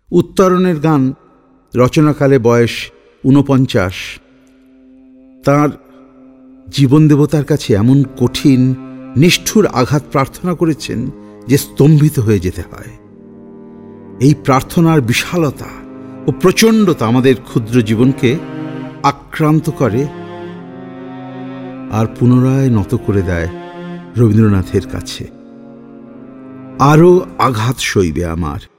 উত্তরণের গান রচনাকালে বয়স ৪৯। তাঁর জীবন দেবতার কাছে এমন কঠিন নিষ্ঠুর আঘাত প্রার্থনা করেছেন যে স্তম্ভিত হয়ে যেতে হয়। এই প্রার্থনার বিশালতা ও প্রচণ্ডতা আমাদের ক্ষুদ্র জীবনকে আক্রান্ত করে আর পুনরায় নত করে দেয় রবীন্দ্রনাথের কাছে। আরও আঘাত সইবে আমার,